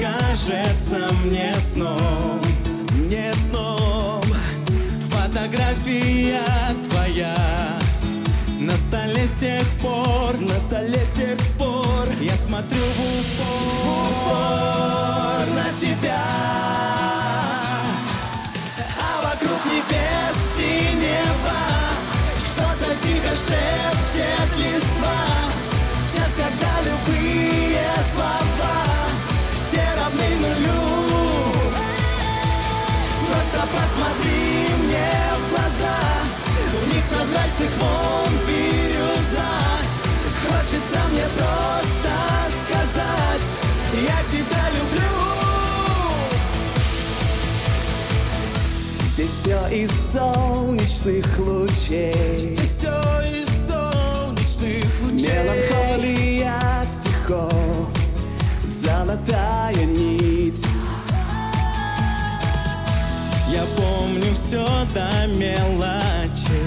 кажется мне сном. Не сном. Фотография твоя на столе с тех пор, На столе с тех пор я смотрю в упор на тебя, а вокруг небес синева что-то тихо шепчет листва. В час, когда любые слова все равны нулю, просто посмотри мне в глаза, в них прозрачных волн бирюза. Хочется мне просто сказать: я тебя люблю. здесь все из солнечных лучей, Здесь все из солнечных лучей. меланхолия стихов, золотая нить. Я помню все до мелочи,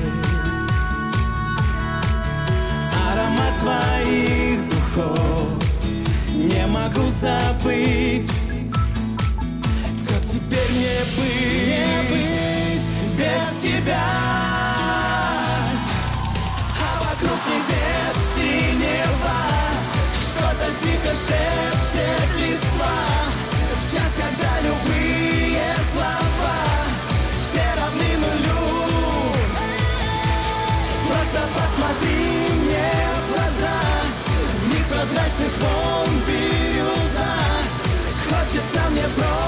аромат твоих духов не могу забыть. Как теперь мне быть без тебя? А вокруг небес синева что-то тихо шепчет листва. В час, когда любые слова все равны нулю, просто посмотри мне в глаза, в них прозрачных волн бирюза. Хочется мне просто